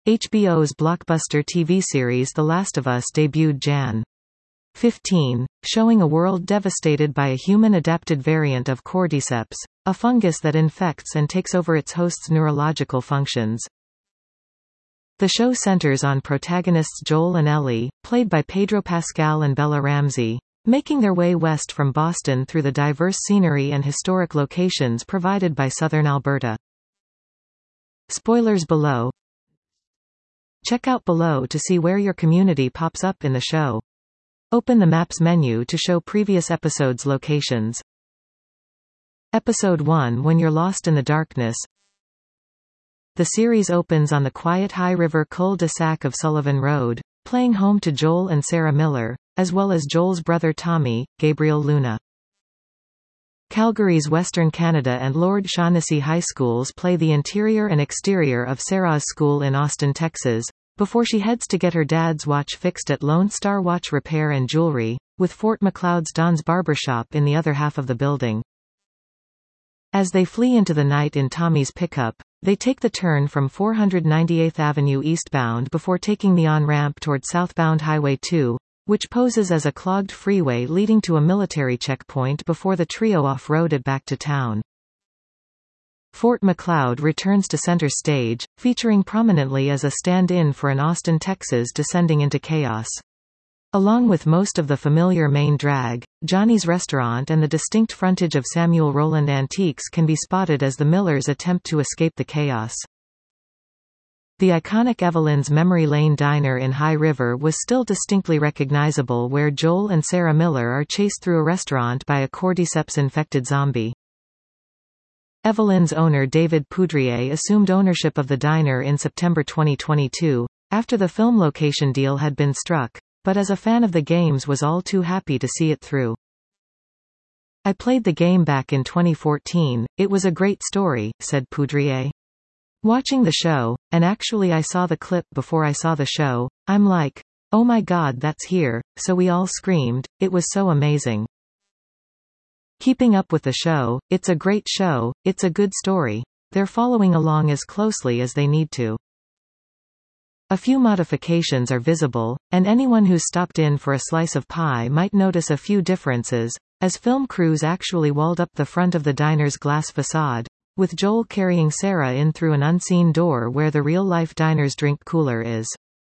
HBO's blockbuster TV series The Last of Us debuted Jan. 15, showing a world devastated by a human-adapted variant of cordyceps, a fungus that infects and takes over its host's neurological functions. The show centers on protagonists Joel and Ellie, played by Pedro Pascal and Bella Ramsey, making their way west from Boston through the diverse scenery and historic locations provided by southern Alberta. Spoilers below. Check out below to see where your community pops up in the show. Open the Maps menu to show previous episodes' locations. Episode 1 When You're Lost in the Darkness. The series opens on the quiet High River cul-de-sac of Sullivan Road, playing home to Joel and Sarah Miller, as well as Joel's brother Tommy, Gabriel Luna. Calgary's Western Canada and Lord Shaughnessy High Schools play the interior and exterior of Sarah's school in Austin, Texas, before she heads to get her dad's watch fixed at Lone Star Watch Repair and Jewelry, with Fort Macleod's Don's Barbershop in the other half of the building. As they flee into the night in Tommy's pickup, they take the turn from 498th Avenue eastbound before taking the on-ramp toward southbound Highway 2, which poses as a clogged freeway leading to a military checkpoint before the trio off-road it back to town. Fort Macleod returns to center stage, featuring prominently as a stand-in for an Austin, Texas descending into chaos. Along with most of the familiar main drag, Johnny's Restaurant and the distinct frontage of Samuel Roland Antiques can be spotted as the Millers attempt to escape the chaos. The iconic Evelyn's Memory Lane Diner in High River was still distinctly recognizable, where Joel and Sarah Miller are chased through a restaurant by a cordyceps-infected zombie. Evelyn's owner David Poudrier assumed ownership of the diner in September 2022, after the film location deal had been struck, but as a fan of the games was all too happy to see it through. "I played the game back in 2014, it was a great story," said Poudrier. "Watching the show, and actually I saw the clip before I saw the show, I'm like, oh my god, that's here," so we all screamed, it was so amazing. Keeping up with the show, it's a great show, it's a good story. They're following along as closely as they need to. A few modifications are visible, and anyone who's stopped in for a slice of pie might notice a few differences, as film crews actually walled up the front of the diner's glass facade, with Joel carrying Sarah in through an unseen door where the real-life diner's drink cooler is.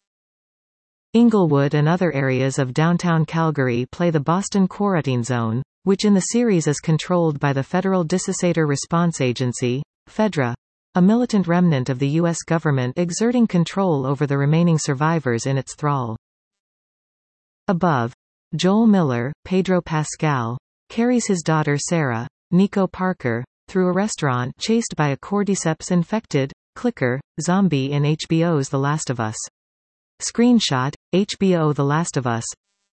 Inglewood and other areas of downtown Calgary play the Boston Quarantine Zone, which in the series is controlled by the Federal Disaster Response Agency, FEDRA, a militant remnant of the U.S. government exerting control over the remaining survivors in its thrall. Above, Joel Miller, Pedro Pascal, carries his daughter Sarah, Nico Parker, through a restaurant chased by a cordyceps-infected, clicker, zombie in HBO's The Last of Us. Screenshot, HBO The Last of Us.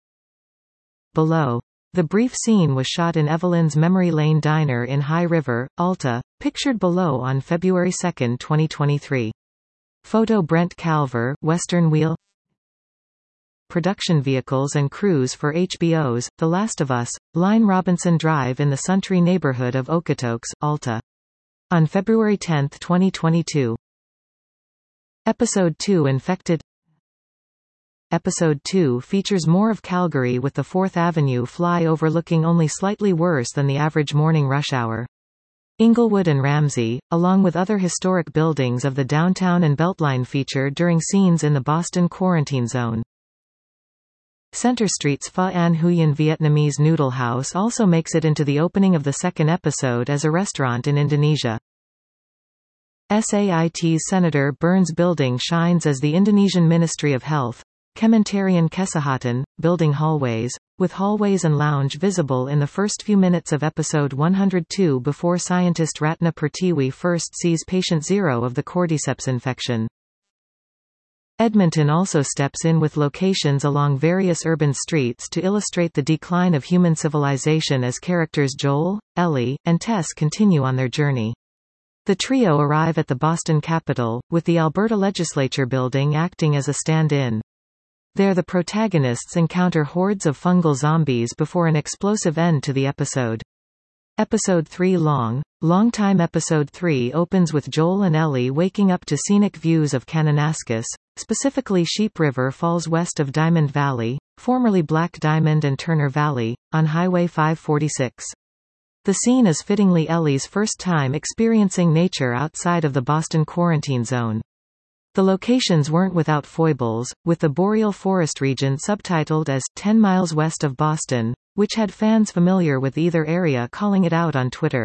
Below. The brief scene was shot in Evelyn's Memory Lane Diner in High River, Alta, pictured below on February 2, 2023. Photo Brent Calver, Western Wheel. Production vehicles and crews for HBO's The Last of Us, line Robinson Drive in the Suntree neighborhood of Okotoks, Alta. On February 10, 2022. Episode 2 Infected. Episode 2 features more of Calgary with the 4th Avenue flyover looking only slightly worse than the average morning rush hour. Inglewood and Ramsey, along with other historic buildings of the downtown and Beltline feature during scenes in the Boston Quarantine Zone. Center Street's Pho An Huyen Vietnamese Noodle House also makes it into the opening of the second episode as a restaurant in Indonesia. SAIT's Senator Burns Building shines as the Indonesian Ministry of Health, Kementerian Kesehatan, building hallways, with hallways and lounge visible in the first few minutes of episode 102 before scientist Ratna Pertiwi first sees patient 0 of the cordyceps infection. Edmonton also steps in with locations along various urban streets to illustrate the decline of human civilization as characters Joel, Ellie, and Tess continue on their journey. The trio arrive at the Boston Capitol, with the Alberta Legislature building acting as a stand-in. There the protagonists encounter hordes of fungal zombies before an explosive end to the episode. Episode 3 Long Time. Episode 3 opens with Joel and Ellie waking up to scenic views of Kananaskis, specifically Sheep River falls west of Diamond Valley, formerly Black Diamond and Turner Valley, on Highway 546. The scene is fittingly Ellie's first time experiencing nature outside of the Boston quarantine zone. The locations weren't without foibles, with the boreal forest region subtitled as 10 miles west of Boston, which had fans familiar with either area calling it out on Twitter.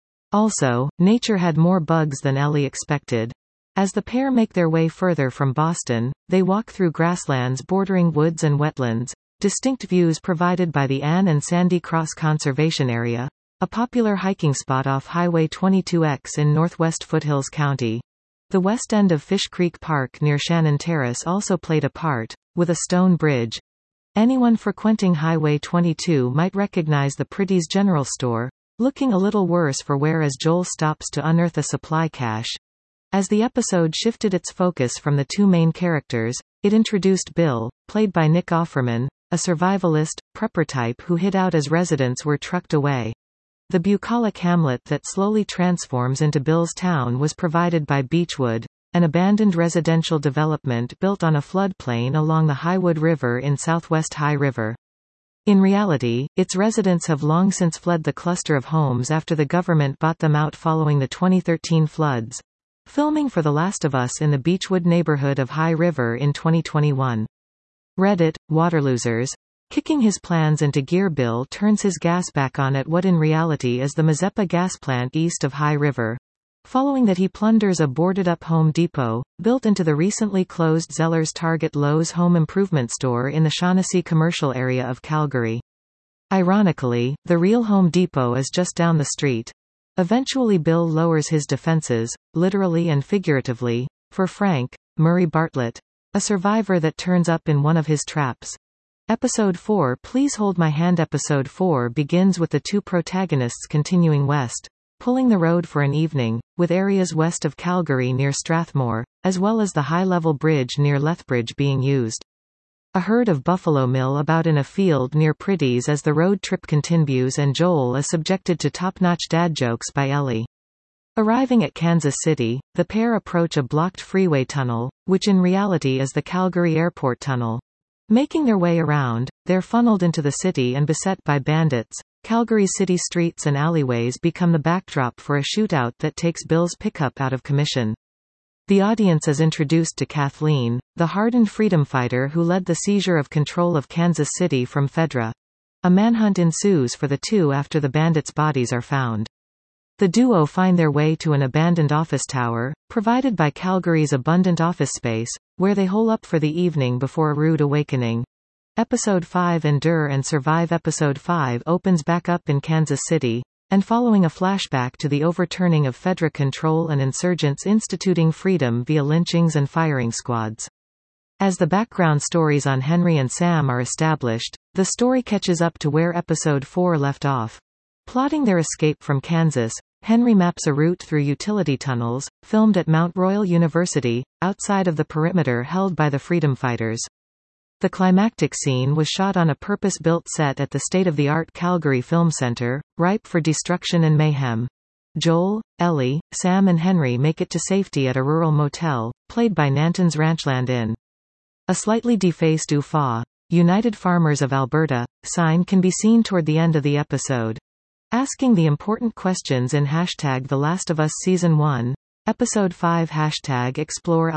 Also, nature had more bugs than Ellie expected. As the pair make their way further from Boston, they walk through grasslands bordering woods and wetlands, distinct views provided by the Ann and Sandy Cross Conservation Area, a popular hiking spot off Highway 22X in northwest Foothills County. The west end of Fish Creek Park near Shannon Terrace also played a part, with a stone bridge. Anyone frequenting Highway 22 might recognize the Pretty's General Store, looking a little worse for wear as Joel stops to unearth a supply cache. As the episode shifted its focus from the two main characters, it introduced Bill, played by Nick Offerman, a survivalist, prepper type who hid out as residents were trucked away. The bucolic hamlet that slowly transforms into Bill's town was provided by Beechwood, an abandoned residential development built on a floodplain along the Highwood River in southwest High River. In reality, its residents have long since fled the cluster of homes after the government bought them out following the 2013 floods. Filming for The Last of Us in the Beechwood neighborhood of High River in 2021. Reddit, Waterlosers. Kicking his plans into gear, Bill turns his gas back on at what in reality is the Mazeppa gas plant east of High River. Following that, he plunders a boarded-up Home Depot, built into the recently closed Zellers Target Lowe's home improvement store in the Shaughnessy commercial area of Calgary. Ironically, the real Home Depot is just down the street. Eventually Bill lowers his defenses, literally and figuratively, for Frank, Murray Bartlett, a survivor that turns up in one of his traps. Episode 4 Please Hold My Hand. Episode 4 begins with the two protagonists continuing west, pulling the road for an evening, with areas west of Calgary near Strathmore, as well as the high-level bridge near Lethbridge being used. A herd of buffalo mill about in a field near Pretty's as the road trip continues, and Joel is subjected to top-notch dad jokes by Ellie. Arriving at Kansas City, the pair approach a blocked freeway tunnel, which in reality is the Calgary Airport Tunnel. Making their way around, they're funneled into the city and beset by bandits. Calgary's city streets and alleyways become the backdrop for a shootout that takes Bill's pickup out of commission. The audience is introduced to Kathleen, the hardened freedom fighter who led the seizure of control of Kansas City from Fedra. A manhunt ensues for the two after the bandits' bodies are found. The duo find their way to an abandoned office tower, provided by Calgary's abundant office space, where they hole up for the evening before a rude awakening. Episode 5 Endure and Survive. Episode 5 opens back up in Kansas City, and following a flashback to the overturning of Fedra control and insurgents instituting freedom via lynchings and firing squads. As the background stories on Henry and Sam are established, the story catches up to where Episode 4 left off. Plotting their escape from Kansas, Henry maps a route through utility tunnels, filmed at Mount Royal University, outside of the perimeter held by the freedom fighters. The climactic scene was shot on a purpose-built set at the state-of-the-art Calgary Film Center, ripe for destruction and mayhem. Joel, Ellie, Sam and Henry make it to safety at a rural motel, played by Nanton's Ranchland Inn. A slightly defaced UFA, United Farmers of Alberta, sign can be seen toward the end of the episode. Asking the important questions in The Last of Us Season 1, Episode 5 Explore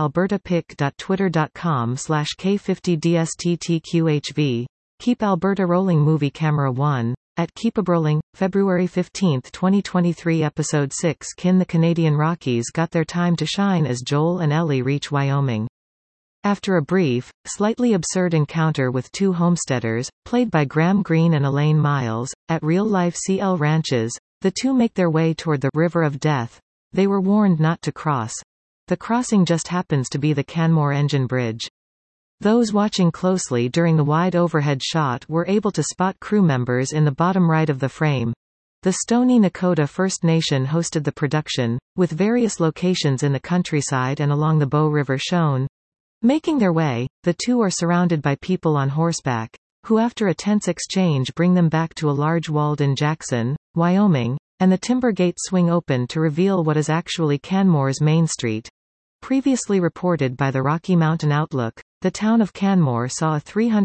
albertapic.twitter.com/K50DSTTQHV. Keep Alberta Rolling. Movie Camera 1, at Keep a Rolling, February 15, 2023. Episode 6 The Canadian Rockies got their time to shine as Joel and Ellie reach Wyoming. After a brief, slightly absurd encounter with two homesteaders, played by Graham Greene and Elaine Miles, at real-life CL ranches, the two make their way toward the River of Death. They were warned not to cross. The crossing just happens to be the Canmore Engine Bridge. Those watching closely during the wide overhead shot were able to spot crew members in the bottom right of the frame. The Stoney Nakoda First Nation hosted the production, with various locations in the countryside and along the Bow River shown. Making their way, the two are surrounded by people on horseback, who after a tense exchange bring them back to a large Walden Jackson, Wyoming, and the timber gates swing open to reveal what is actually Canmore's Main Street. Previously reported by the Rocky Mountain Outlook, the town of Canmore saw a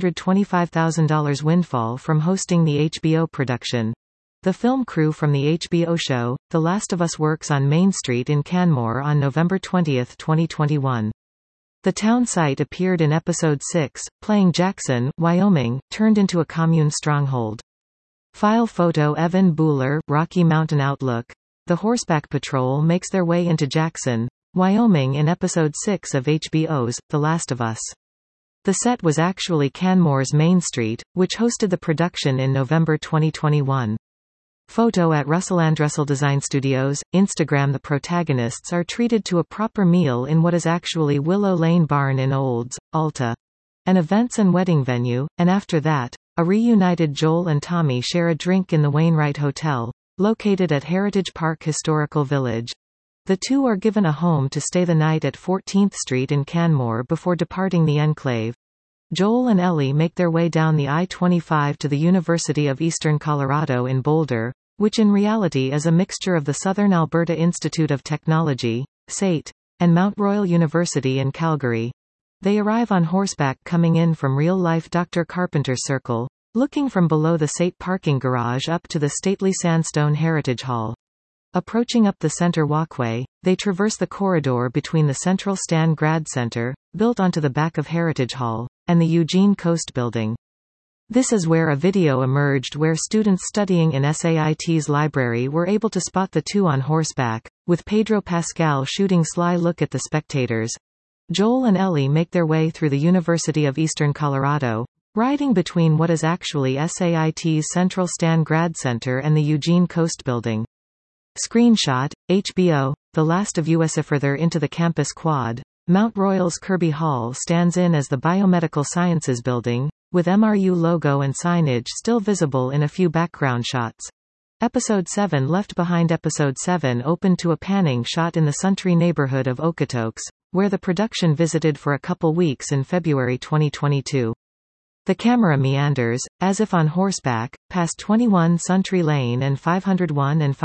$325,000 windfall from hosting the HBO production. The film crew from the HBO show, The Last of Us works on Main Street in Canmore on November 20, 2021. The town site appeared in Episode 6, playing Jackson, Wyoming, turned into a commune stronghold. File photo Evan Buhler, Rocky Mountain Outlook. The Horseback Patrol makes their way into Jackson, Wyoming in Episode 6 of HBO's, The Last of Us. The set was actually Canmore's Main Street, which hosted the production in November 2021. Photo at Russell Andressel Design Studios. Instagram. The protagonists are treated to a proper meal in what is actually Willow Lane Barn in Olds, Alta. An events and wedding venue, and after that, a reunited Joel and Tommy share a drink in the Wainwright Hotel, located at Heritage Park Historical Village. The two are given a home to stay the night at 14th Street in Canmore before departing the enclave. Joel and Ellie make their way down the I-25 to the University of Eastern Colorado in Boulder, which in reality is a mixture of the Southern Alberta Institute of Technology, SAIT, and Mount Royal University in Calgary. They arrive on horseback coming in from real-life Dr. Carpenter's Circle, looking from below the SAIT parking garage up to the stately sandstone Heritage Hall. Approaching up the center walkway, they traverse the corridor between the Central Stan Grad Center, built onto the back of Heritage Hall, and the Eugene Coast Building. This is where a video emerged where students studying in SAIT's library were able to spot the two on horseback, with Pedro Pascal shooting sly look at the spectators. Joel and Ellie make their way through the University of Eastern Colorado, riding between what is actually SAIT's Central Stan Grad Center and the Eugene Coast Building. Screenshot, HBO, The Last of Us. Further into the campus quad, Mount Royal's Kirby Hall stands in as the Biomedical Sciences Building, with MRU logo and signage still visible in a few background shots. Episode 7 left behind. Episode 7 opened to a panning shot in the Suntree neighborhood of Okotoks, where the production visited for a couple weeks in February 2022. The camera meanders, as if on horseback, past 21 Suntree Lane and 501 and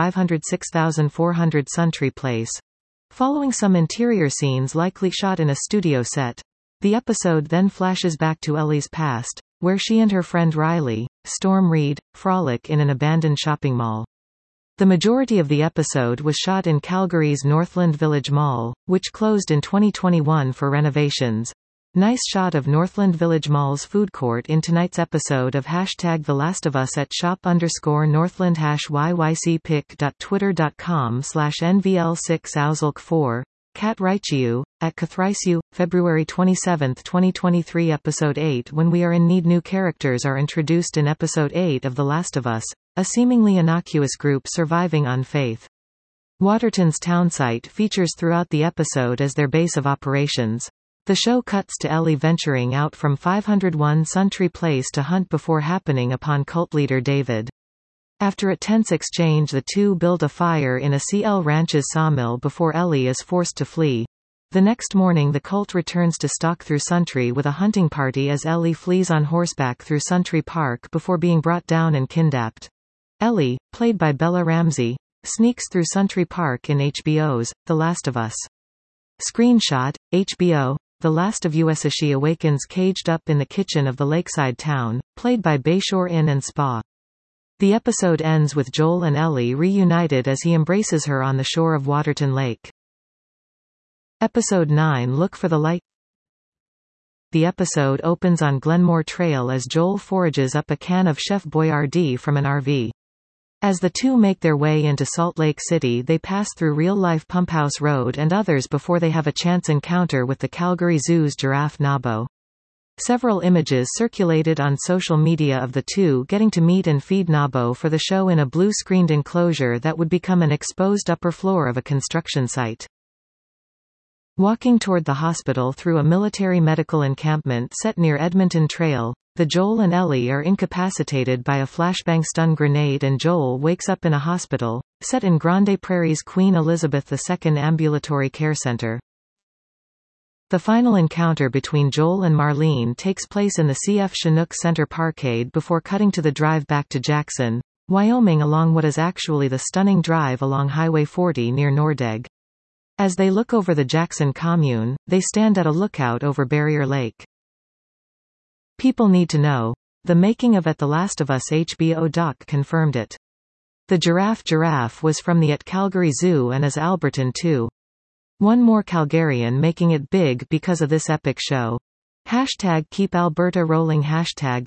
506,400 Suntree Place. Following some interior scenes likely shot in a studio set, the episode then flashes back to Ellie's past, where she and her friend Riley, Storm Reed, frolic in an abandoned shopping mall. The majority of the episode was shot in Calgary's Northland Village Mall, which closed in 2021 for renovations. Nice shot of Northland Village Mall's food court in tonight's episode of The Last of Us at shop_Northland #YYCPic.twitter.com/NVL6Auslk4. Kat Reichiu, at Kathraisiu, February 27, 2023. Episode 8. When we are in need, new characters are introduced in Episode 8 of The Last of Us, a seemingly innocuous group surviving on faith. Waterton's townsite features throughout the episode as their base of operations. The show cuts to Ellie venturing out from 501 Suntree Place to hunt before happening upon cult leader David. After a tense exchange, the two build a fire in a CL Ranch's sawmill before Ellie is forced to flee. The next morning the cult returns to stalk through Suntree with a hunting party as Ellie flees on horseback through Suntree Park before being brought down and kidnapped. Ellie, played by Bella Ramsey, sneaks through Suntree Park in HBO's The Last of Us. Screenshot, HBO, The Last of Us. She awakens caged up in the kitchen of the lakeside town, played by Bayshore Inn and Spa. The episode ends with Joel and Ellie reunited as he embraces her on the shore of Waterton Lake. Episode 9. Look for the light. The episode opens on Glenmore Trail as Joel forages up a can of Chef Boyardee from an RV. As the two make their way into Salt Lake City, they pass through real-life Pumphouse Road and others before they have a chance encounter with the Calgary Zoo's giraffe Nabo. Several images circulated on social media of the two getting to meet and feed Nabo for the show in a blue-screened enclosure that would become an exposed upper floor of a construction site. Walking toward the hospital through a military medical encampment set near Edmonton Trail, the Joel and Ellie are incapacitated by a flashbang stun grenade and Joel wakes up in a hospital, set in Grande Prairie's Queen Elizabeth II Ambulatory Care Center. The final encounter between Joel and Marlene takes place in the CF Chinook Center Parkade before cutting to the drive back to Jackson, Wyoming along what is actually the stunning drive along Highway 40 near Nordegg. As they look over the Jackson Commune, they stand at a lookout over Barrier Lake. People need to know. The making of At the Last of Us HBO doc confirmed it. The giraffe was from the at Calgary Zoo and is Albertan too. One more Calgarian making it big because of this epic show. Hashtag keep Alberta rolling. Hashtag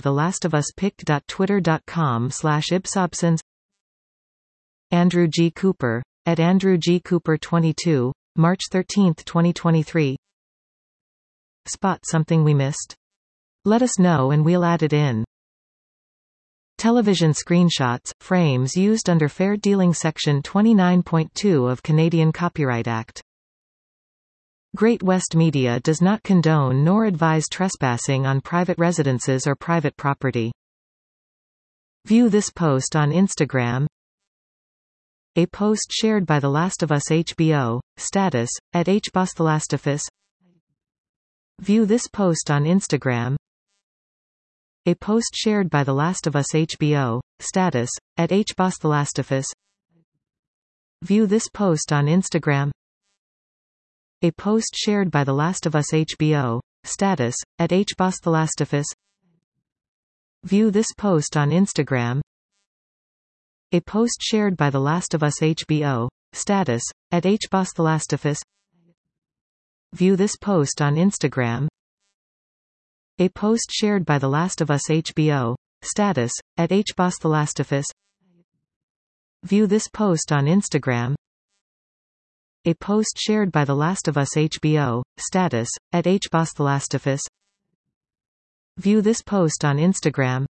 thelastofus.twitter.com/ipsobsons. Andrew G. Cooper. At Andrew G. Cooper 22, March 13, 2023. Spot something we missed? Let us know and we'll add it in. Television screenshots, frames used under Fair Dealing Section 29.2 of Canadian Copyright Act. Great West Media does not condone nor advise trespassing on private residences or private property. View this post on Instagram. A post shared by The Last of Us HBO, status, at @hbossTheLastofUs. View this post on Instagram. A post shared by The Last of Us HBO, status, at @hbossTheLastofUs. View this post on Instagram. A post shared by The Last of Us HBO, status, at @hbossTheLastofUs. View this post on Instagram. A post shared by The Last of Us HBO, status, at @hbossTheLastofUs. View this post on Instagram. A post shared by The Last of Us HBO, status, at @hbossTheLastofUs. View this post on Instagram. A post shared by The Last of Us HBO, status, at @hbossTheLastofUs. View this post on Instagram.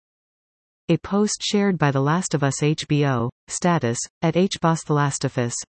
A post shared by The Last of Us HBO, status, at @hbossTheLastofUs.